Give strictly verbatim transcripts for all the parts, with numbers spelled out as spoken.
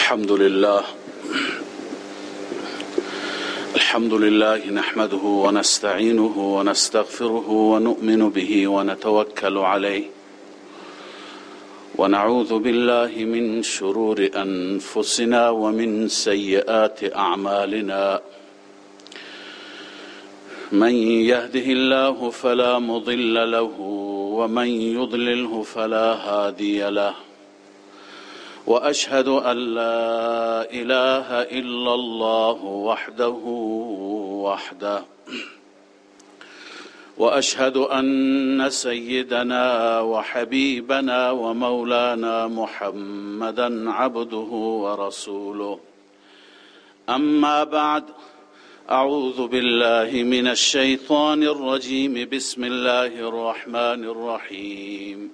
الحمد لله الحمد لله نحمده ونستعينه ونستغفره ونؤمن به ونتوكل عليه ونعوذ بالله من شرور أنفسنا ومن سيئات أعمالنا من يهده الله فلا مضل له ومن يضلله فلا هادي له وأشهد أن لا إله إلا الله وحده وحده وأشهد أن سيدنا وحبيبنا ومولانا محمدا عبده ورسوله أما بعد أعوذ بالله من الشيطان الرجيم بسم الله الرحمن الرحيم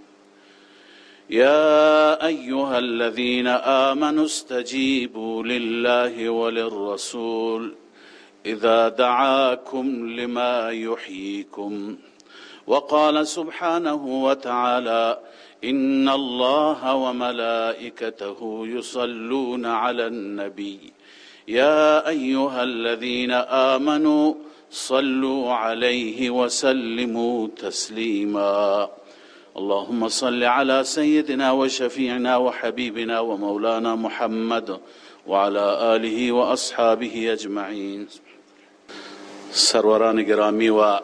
يا أيها الذين آمنوا استجيبوا لله وللرسول إذا دعاكم لما يحييكم وقال سبحانه وتعالى إن الله وملائكته يصلون على النبي يا أيها الذين آمنوا صلوا عليه وسلموا تسليما اللهم صل على سيدنا وشفيعنا وحبيبنا ومولانا محمد وعلى آله وأصحابه أجمعين. سروران گرامی و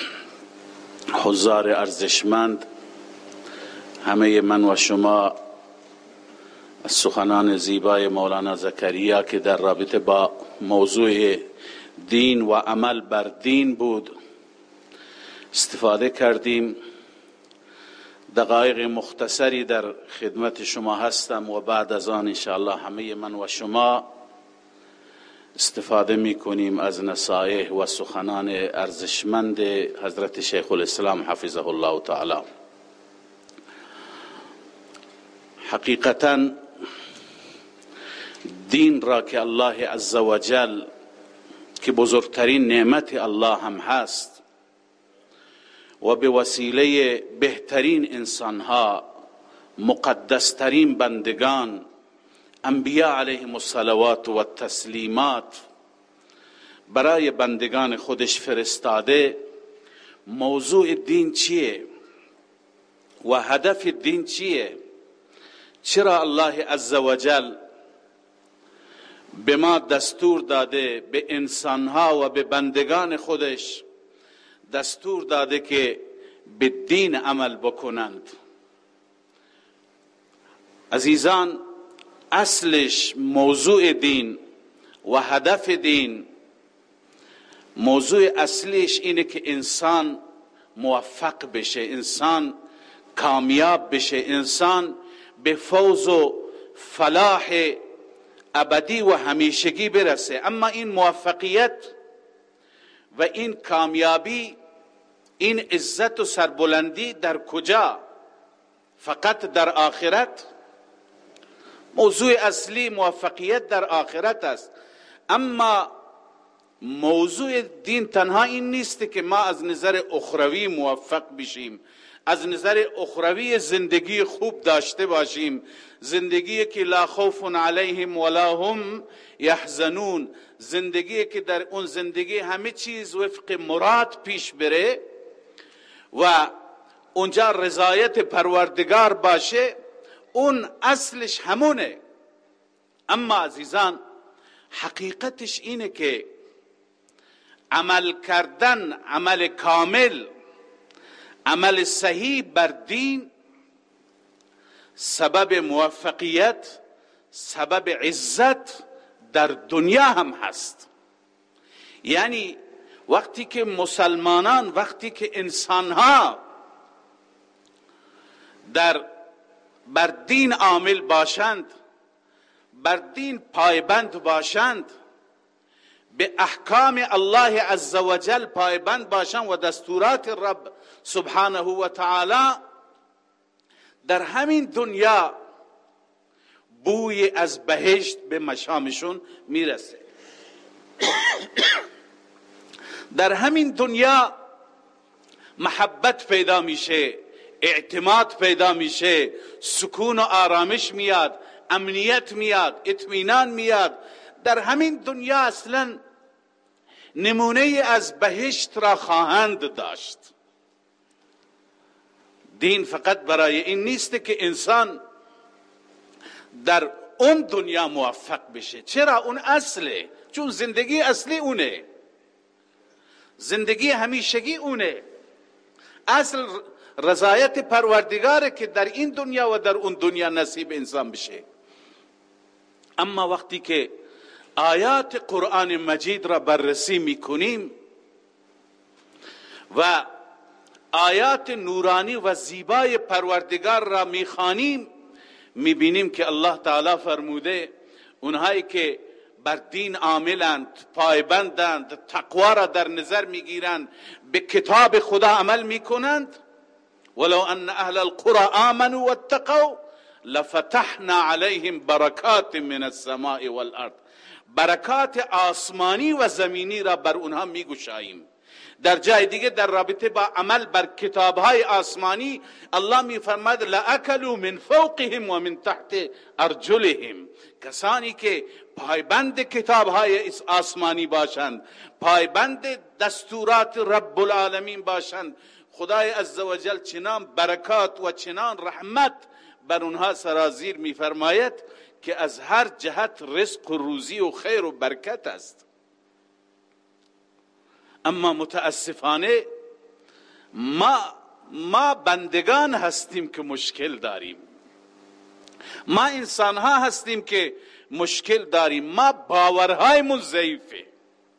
حضار ارزشمند، همه من و شما از سخنان زیبای مولانا زکریا که در رابطه با موضوع دین و عمل بر دین بود استفاده کردیم. دقایق مختصری در خدمت شما هستم و بعد از آن انشاءالله همه من و شما استفاده می کنیم از نصایح و سخنان ارزشمند حضرت شیخ الاسلام حفظه الله تعالی. حقیقتا دین را که الله عزوجل که بزرگترین نعمت الله هم هست و به وسیله بهترین انسانها، مقدسترین بندگان، انبیاء علیهم الصلوات و التسلیمات برای بندگان خودش فرستاده. موضوع دین چیه و هدف دین چیه؟ چرا الله عزوجل به ما دستور داده، به انسانها و به بندگان خودش دستور داده که به دین عمل بکنند؟ عزیزان، اصلش موضوع دین و هدف دین، موضوع اصلیش اینه که انسان موفق بشه، انسان کامیاب بشه، انسان به فوز و فلاح ابدی و همیشگی برسه. اما این موفقیت و این کامیابی، این عزت و سربلندی در کجا؟ فقط در آخرت؟ موضوع اصلی موفقیت در آخرت است. اما موضوع دین تنها این نیست که ما از نظر اخروی موفق بشیم، از نظر اخروی زندگی خوب داشته باشیم، زندگی که لا خوف علیهم ولا هم یحزنون، زندگی که در اون زندگی همه چیز وفق مراد پیش بره و اونجا رضایت پروردگار باشه. اون اصلش همونه. اما عزیزان، حقیقتش اینه که عمل کردن، عمل کامل، عمل صحیح بر دین سبب موفقیت، سبب عزت در دنیا هم هست. یعنی وقتی که مسلمانان، وقتی که انسانها در بر دین عامل باشند، بر دین پایبند باشند، به احکام الله عزوجل پایبند باشند و دستورات رب سبحانه و تعالی، در همین دنیا بوی از بهشت به مشامشون میرسه. در همین دنیا محبت پیدا میشه، اعتماد پیدا میشه، سکون و آرامش میاد، امنیت میاد، اطمینان میاد. در همین دنیا اصلا نمونه از بهشت را خواهند داشت. دین فقط برای این نیست که انسان در اون دنیا موفق بشه. چرا؟ اون اصله، چون زندگی اصلی اونه، زندگی همیشگی اونه. اصل رضایت پروردگاره که در این دنیا و در اون دنیا نصیب انسان بشه. اما وقتی که آیات قرآن مجید را بررسی میکنیم و آیات نورانی و زیبای پروردگار را میخوانیم، میبینیم که الله تعالی فرموده اونهایی که بر دین عاملند، پایبندند، تقوا را در نظر میگیرند، به کتاب خدا عمل میکنند، ولو ان اهل القرى آمنوا واتقوا لفتحنا عليهم برکات من السماء والارض، برکات آسمانی و زمینی را بر اونها میگشاییم. در جای دیگه در رابطه با عمل بر کتابهای آسمانی الله میفرماید لأکلوا من فوقهم و من تحت ارجلهم، کسانی که پایبند کتابهای آسمانی باشند، پایبند دستورات رب العالمین باشند، خدای عزوجل چنان برکات و چنان رحمت بر اونها سرازیر میفرماید که از هر جهت رزق و روزی و خیر و برکت است. اما متاسفانه ما ما بندگان هستیم که مشکل داریم، ما انسان ها هستیم که مشکل داریم، ما باورهایمون ضعیفه،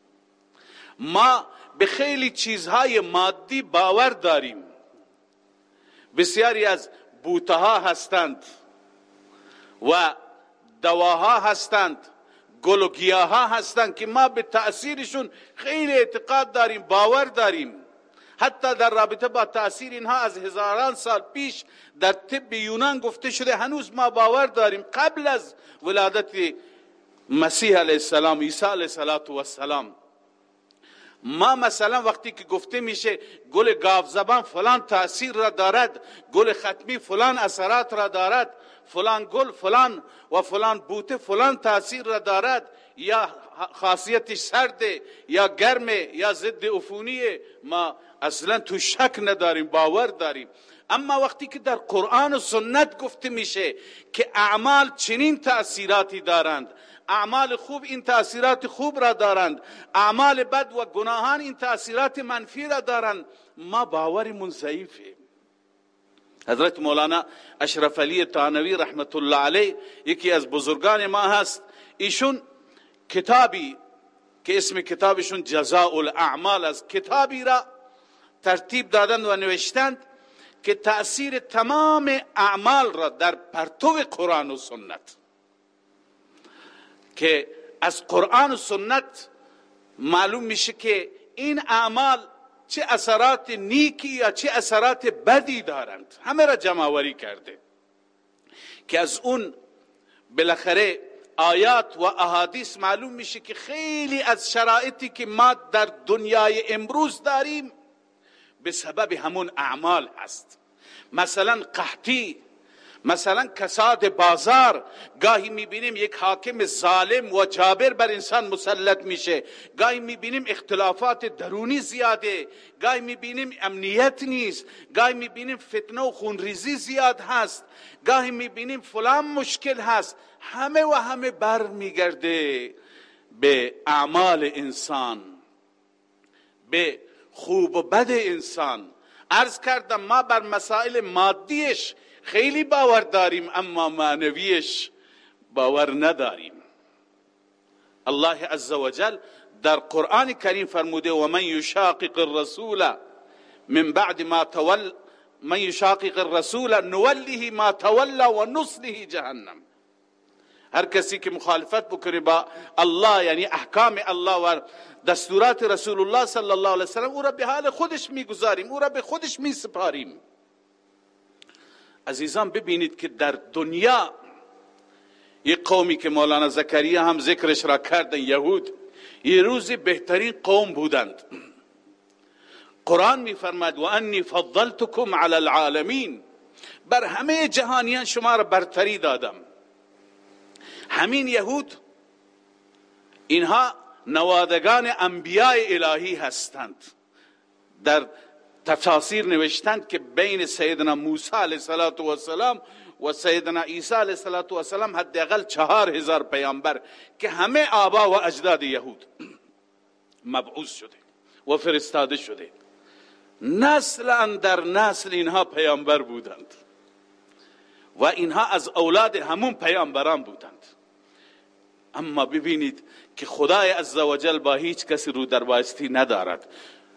ما به خیلی چیزهای مادی باور داریم. بسیاری از بوتها هستند و دواها هستند، گل و گیاها هستند که ما به تأثیرشون خیلی اعتقاد داریم، باور داریم. حتی در رابطه با تأثیر اینها از هزاران سال پیش در طب یونان گفته شده، هنوز ما باور داریم قبل از ولادت مسیح علیه السلام، عیسی علیه السلام. ما مثلا وقتی که گفته میشه گل گاو زبان فلان تأثیر را دارد، گل ختمی فلان اثرات را دارد، فلان گل فلان و فلان بوته فلان تأثیر را دارد، یا خاصیتش سرده یا گرمه یا ضد عفونیه، ما اصلا تو شک نداریم، باور داریم. اما وقتی که در قرآن و سنت گفته میشه که اعمال چنین تأثیراتی دارند، اعمال خوب این تأثیرات خوب را دارند، اعمال بد و گناهان این تأثیرات منفی را دارند، ما باورمون ضعیفه. حضرت مولانا اشرف علی تانوی رحمت الله علیه یکی از بزرگان ما هست، ایشون کتابی که اسم کتابشون جزاء الاعمال از کتابی را ترتیب دادند و نوشتند که تأثیر تمام اعمال را در پرتو قرآن و سنت، که از قرآن و سنت معلوم میشه که این اعمال چه اثرات نیکی یا چه اثرات بدی دارند، همه را جمع‌آوری کرده که از اون بالاخره آیات و احادیث معلوم میشه که خیلی از شرایطی که ما در دنیای امروز داریم به سبب همون اعمال هست. مثلا قحطی، مثلا کساد بازار، گاهی میبینیم یک حاکم ظالم و جابر بر انسان مسلط میشه، گاهی میبینیم اختلافات درونی زیاده، گاهی میبینیم امنیت نیست، گاهی میبینیم فتنه و خونریزی زیاد هست، گاهی میبینیم فلان مشکل هست. همه و همه بر میگرده به اعمال انسان، به خوب و بد انسان. عرض کردم ما بر مسائل مادیش خیلی باور داریم، اما معنویش باور نداریم. الله عزوجل در قرآن کریم فرموده و من یشاقق الرسول من بعد ما تول من یشاقق الرسول نوله ما تولی و نصله جهنم. هر کسی که مخالفت بکنه با الله، یعنی احکام الله و دستورات رسول الله صلی الله علیه وسلم، او را به حال خودش میگذاریم، او را به خودش میسپاریم. عزیزان ببینید که در دنیا یک قومی که مولانا زکریا هم ذکرش را کردن، یهود، یه روزی بهترین قوم بودند. قرآن میفرماید و انی فضلتکم علی العالمین، بر همه جهانیان شما را برتری دادم. همین یهود اینها نوادگان انبیاء الهی هستند. در تفاسیر نوشتند که بین سیدنا موسی علیه السلام و سیدنا عیسی علیه السلام حداقل چهار هزار پیامبر که همه آبا و اجداد یهود مبعوث شده و فرستاده شده. نسل اندر نسل اینها پیامبر بودند و اینها از اولاد همون پیامبران بودند. اما ببینید که خدای عزوجل با هیچ کسی رو در بایستی ندارد.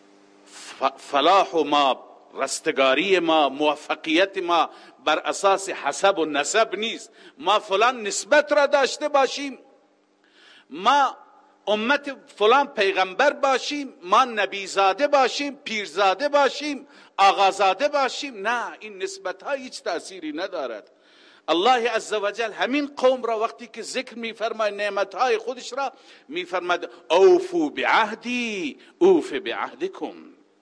فلاح ما، رستگاری ما، موفقیت ما بر اساس حسب و نسب نیست. ما فلان نسبت را داشته باشیم، ما امت فلان پیغمبر باشیم، ما نبیزاده باشیم، پیرزاده باشیم، آقازاده باشیم، نه، این نسبت ها هیچ تأثیری ندارد. الله عزوجل همین قوم را وقتی که ذکر می‌فرماید نعمت های خودش را می‌فرماید اوفو بعهدی اوف بعهدکم،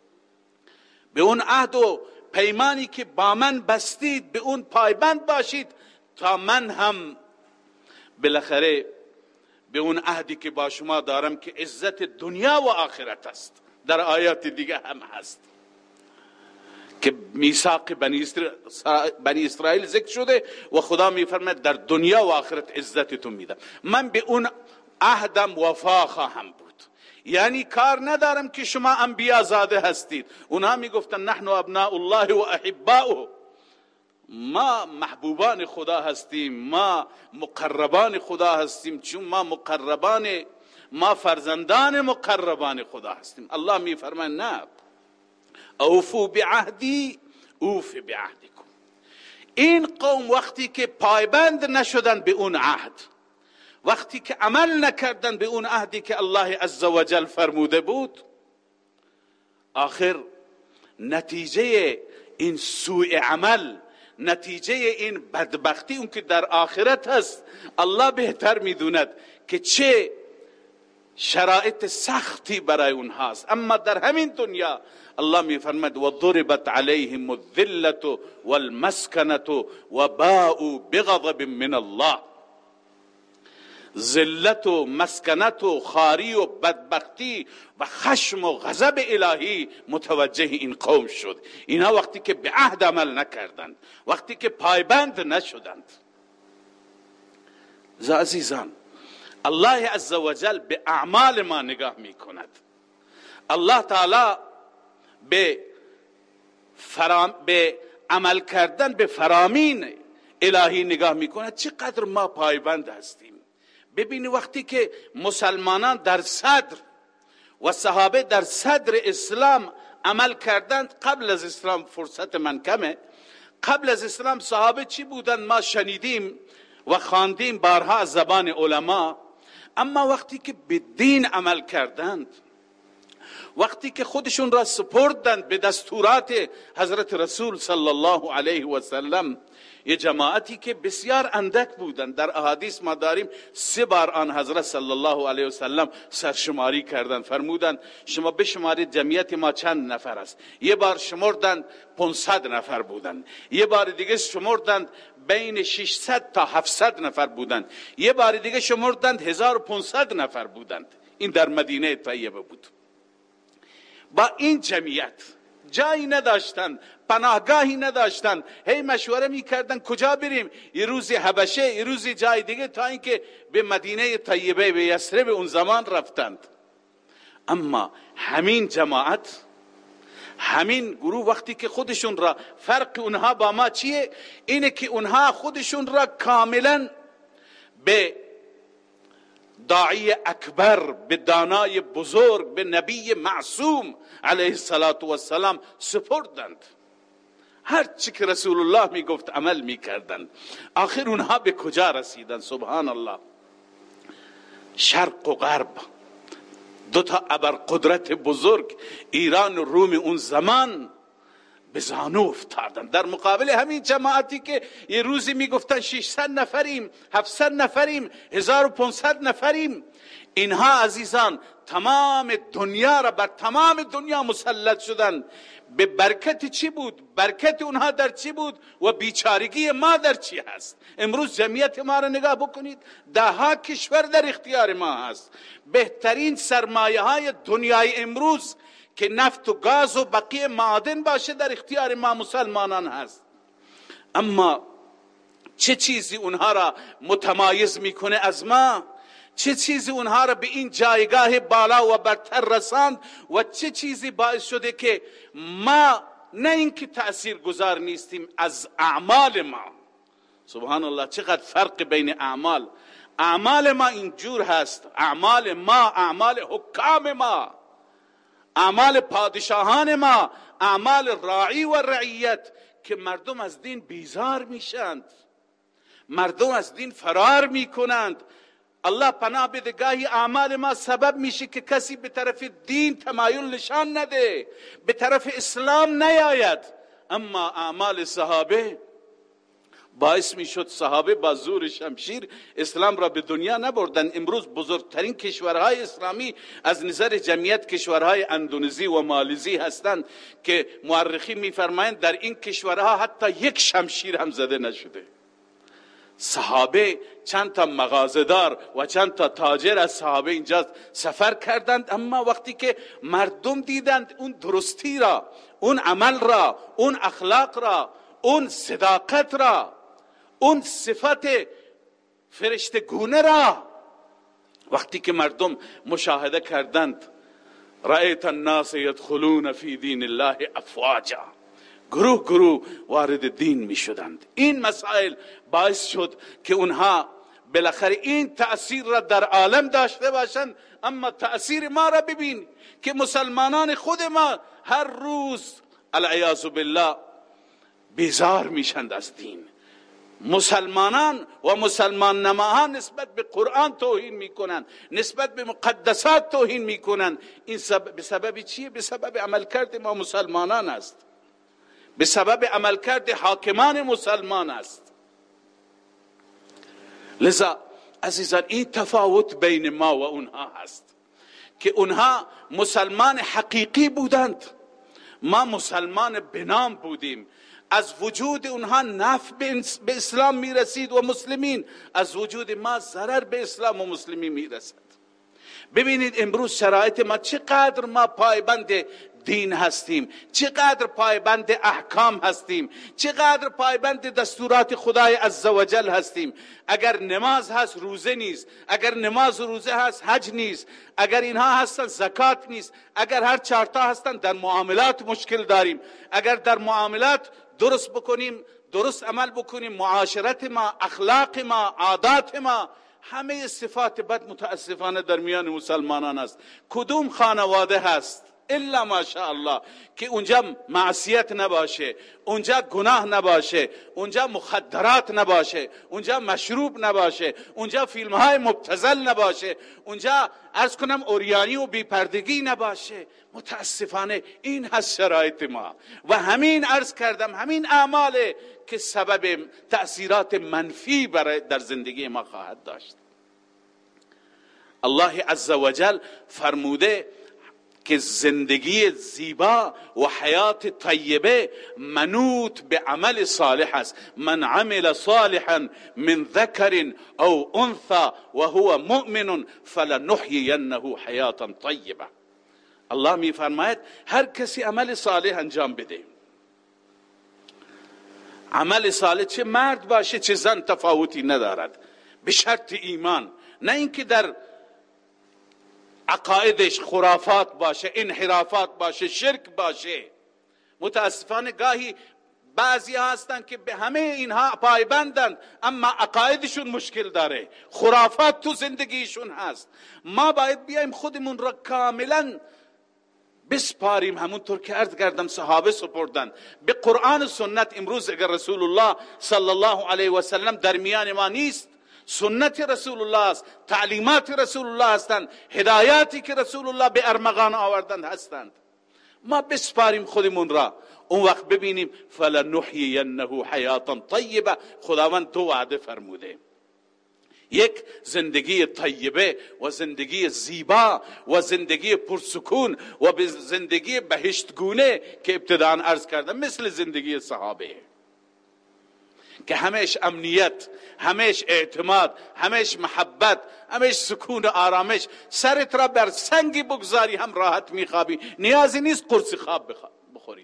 به اون عهد و پیمانی که با من بستید به اون پایبند باشید تا من هم بالاخره به اون عهدی که با شما دارم که عزت دنیا و آخرت است. در آیات دیگه هم هست که میثاق بنی اسرائیل ذکر شده و خدا میفرماید در دنیا و آخرت عزتتون میدم. من به اون عهدم وفا خواهم بود. یعنی کار ندارم که شما انبیا زاده هستید. اونها میگفتن نحن ابناء الله و احباؤه، ما محبوبان خدا هستیم، ما مقربان خدا هستیم، چون ما مقربان ما فرزندان مقربان خدا هستیم. الله میفرماید نه، اوفو بعهدی اوف بعهدکم. این قوم وقتی که پایبند نشدن به اون عهد، وقتی که عمل نکردن به اون عهدی که الله عزوجل فرموده بود، آخر نتیجه این سوء عمل، نتیجه این بدبختی اون که در آخرت هست، الله بهتر میدوند که چه شرایط سختی برای اونهاست. اما در همین دنیا الله میفرماید و ضربت علیهم الذلة والمسکنة و باءوا بغضب من الله. ذلت و مسکنت و خاری و بدبختی و خشم و غضب الهی متوجه این قوم شد. اینها وقتی که به عهد عمل نکردند، وقتی که پایبند نشدند. عزیزان، الله عزوجل به اعمال ما نگاه می کند. الله تعالی به فرام به عمل کردن به فرامین الهی نگاه می کند. چقدر ما پایبند هستیم. ببینی وقتی که مسلمانان در صدر و صحابه در صدر اسلام عمل کردند، قبل از اسلام فرصت من کمه، قبل از اسلام صحابه چی بودند ما شنیدیم و خواندیم بارها از زبان علما. اما وقتی که به دین عمل کردند، وقتی که خودشون را سپردند به دستورات حضرت رسول صلی الله علیه و سلم، یه جماعتی که بسیار اندک بودند. در احادیث ما داریم سه بار آن حضرت صلی الله علیه و سلم سرشماری کردند، فرمودند شما بشمارید جمعیت ما چند نفر است. یه بار شمردند پانصد نفر بودند، یه بار دیگه شمردند بین ششصد تا هفتصد نفر بودند، یه بار دیگه شمردند هزار و پانصد نفر بودند. این در مدینه طیبه بود. با این جمعیت جایی نداشتن، پناهگاهی نداشتن، هی مشوره میکردن کجا بریم، یه روزی حبشه، یه روزی جای دیگه، تا اینکه به مدینه طیبه به یثرب اون زمان رفتند. اما همین جماعت، همین گروه وقتی که خودشون را، فرق اونها با ما چیه؟ اینه که اونها خودشون را کاملا به داعی اکبر، به دانای بزرگ، به نبی معصوم علیه السلام سپردند. هر چی که رسول الله می گفت عمل می کردند. آخر اونها به کجا رسیدند؟ سبحان الله. شرق و غرب، دو تا ابرقدرت بزرگ، ایران و روم اون زمان، به زانو افتادن در مقابل همین جماعتی که یه روزی میگفتن ششصد نفریم، هفتصد نفریم، هزار و پانصد نفریم. اینها عزیزان تمام دنیا را بر تمام دنیا مسلط شدن. به برکت چی بود؟ برکت اونها در چی بود و بیچارگی ما در چی هست؟ امروز جمعیت ما را نگاه بکنید، ده ها کشور در اختیار ما هست. بهترین سرمایه های دنیای امروز که نفت و گاز و بقیه معادن باشه در اختیار ما مسلمانان هست. اما چه چیزی اونها را متمایز میکنه از ما؟ چه چیزی اونها را به این جایگاه بالا و برتر رساند و چه چیزی باعث شده که ما نه اینکه تأثیر گذار نیستیم، از اعمال ما، سبحان الله چقدر فرق بین اعمال. اعمال ما اینجور هست، اعمال ما، اعمال حکام ما، اعمال پادشاهان ما، اعمال راعی و رعیت، که مردم از دین بیزار میشند، مردم از دین فرار میکنند. الله پناه بده گاهی اعمال ما سبب میشه که کسی به طرف دین تمایل نشان نده، به طرف اسلام نیاید. اما اعمال صحابه باعث میشد صحابه با زور شمشیر اسلام را به دنیا نبردن. امروز بزرگترین کشورهای اسلامی از نظر جمعیت کشورهای اندونزی و مالزی هستند که مورخین میفرمایند در این کشورها حتی یک شمشیر هم زده نشده. صحابه چند تا مغازه‌دار و چند تا تاجر از صحابه اینجا سفر کردند، اما وقتی که مردم دیدند اون درستی را، اون عمل را، اون اخلاق را، اون صداقت را، اون صفت فرشتگونه را، وقتی که مردم مشاهده کردند، رأیت الناس يدخلون فی دین الله افواجا، گروه گروه وارد دین می شدند. این مسائل باعث شد که اونها بالاخره این تأثیر را در عالم داشته باشند. اما تأثیر ما را ببین که مسلمانان خود ما هر روز العیاذ بالله بیزار میشند از دین. مسلمانان و مسلمان نماها نسبت به قرآن توهین میکنند، نسبت به مقدسات توهین میکنند. این سبب به سبب چیه؟ به سبب عملکرد ما مسلمانان است، به سبب عملکرد حاکمان مسلمان است. لذا عزیزان این تفاوت بین ما و اونها هست که اونها مسلمان حقیقی بودند، ما مسلمان بنام بودیم. از وجود اونها نفع به اسلام میرسید و مسلمین، از وجود ما ضرر به اسلام و مسلمین میرسد. ببینید امروز شرایط ما چقدر ما پایبند دین هستیم، چقدر پایبند احکام هستیم، چقدر پایبند دستورات خدای عزوجل هستیم. اگر نماز هست روزه نیست، اگر نماز و روزه هست حج نیست، اگر اینها هستن زکات نیست، اگر هر چهارتا هستن در معاملات مشکل داریم. اگر در معاملات درست بکنیم، درست عمل بکنیم، معاشرت ما، اخلاق ما، عادات ما، همه صفات بد متاسفانه در میان مسلمانان است. کدوم خانواده هست الا ماشاءالله که اونجا معصیت نباشه، اونجا گناه نباشه، اونجا مخدرات نباشه، اونجا مشروب نباشه، اونجا فیلم های مبتذل نباشه، اونجا عرض کنم اوریانی و بیپردگی نباشه؟ متاسفانه این هست شرایط ما و همین عرض کردم همین اعماله که سبب تأثیرات منفی برای در زندگی ما خواهد داشت. الله عزوجل فرموده که زندگی زیبا و حیات طیبه منوط به عمل صالح است. من عمل صالحا من ذکر او انثى وهو مؤمن فلنحيينه حیاتا طیبه. الله می فرماید هر کسی عمل صالح انجام بده، عمل صالح چه مرد باشه چه زن تفاوتی ندارد، به شرط ایمان، نه اینکه در عقایدش خرافات باشه، انحرافات باشه، شرک باشه. متاسفانه گاهی بعضی هستند که به همه اینها پایبندند اما عقایدشون مشکل داره، خرافات تو زندگیشون هست. ما باید بیایم خودمون را کاملا بسپاریم، همونطور که عرض کردم صحابه سپردن به قرآن و سنت. امروز اگر رسول الله صلی الله علیه و سلم در میان ما نیست، سنت رسول الله است، تعلیمات رسول الله هستند، هدایاتی که رسول الله به ارمغان آوردند هستند. ما بسپاریم خودمون را، اون وقت ببینیم فلنحیینه حیاتا طیبه. خداوند دو وعده فرموده، یک زندگی طیبه و زندگی زیبا و زندگی پرسکون و به زندگی بهشتگونه که ابتداً عرض کردم، مثل زندگی صحابه که همیش امنیت، همیش اعتماد، همیش محبت، همیش سکون و آرامش. سرت را بر سنگی بگذاری هم راحت میخوابی، نیازی نیست قرص خواب بخوری.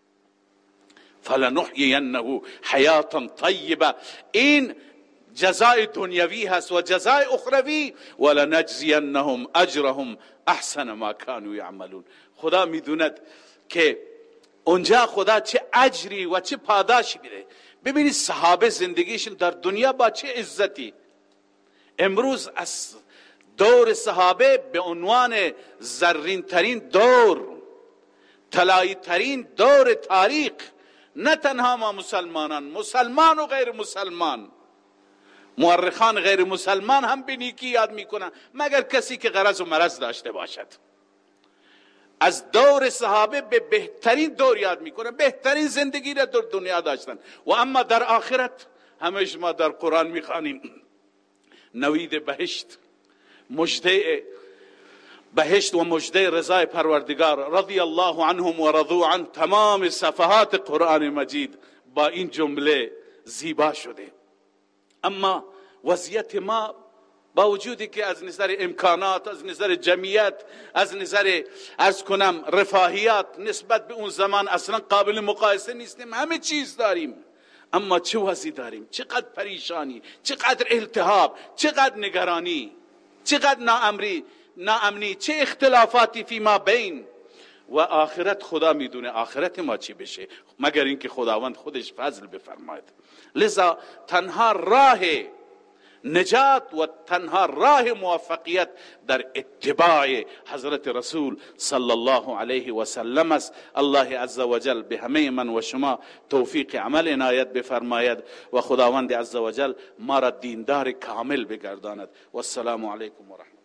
فلنحیینه حیاتا طیبه، این جزای دنیوی هست و جزای اخروی. ولنجزینهم اجرهم احسن ما كانوا یعملون. خدا میدوند که اونجا خدا چه اجری و چه پاداشی میده. ببینید صحابه زندگیشون در دنیا با چه عزتی. امروز از دور صحابه به عنوان زرین ترین دور، طلایی ترین دور تاریخ، نه تنها ما مسلمانان، مسلمان و غیر مسلمان، مورخان غیر مسلمان هم به نیکی یاد میکنن، مگر کسی که غرض و مرض داشته باشد. از دور صحابه به بهترین دور یاد میکنن، بهترین زندگی را در دنیا داشتن. و اما در آخرت همیشه ما در قرآن میخوانیم نوید بهشت، مجده بهشت و مجده رضای پروردگار، رضی الله عنهم و رضوا عنه. تمام صفحات قرآن مجید با این جمله زیبا شده. اما وضعیت ما با وجودی که از نظر امکانات، از نظر جمعیت، از نظر عرض کنم رفاهیات نسبت به اون زمان اصلا قابل مقایسه نیستیم، همه چیز داریم، اما چه وضعی داریم، چقدر پریشانی، چقدر التهاب، چقدر نگرانی، چقدر ناامنی، ناامنی، چه اختلافاتی فی ما بین. و آخرت خدا میدونه آخرت ما چی بشه، مگر اینکه خداوند خودش فضل بفرماید. لذا تنها راه نجات و تنها راه موفقیت در اتباع حضرت رسول صلی الله علیه و سلم است. الله عزوجل به همه من و شما توفیق عمل عنایت بفرماید و خداوند عزوجل ما را دیندار کامل بگرداند. و السلام علیکم و رحمت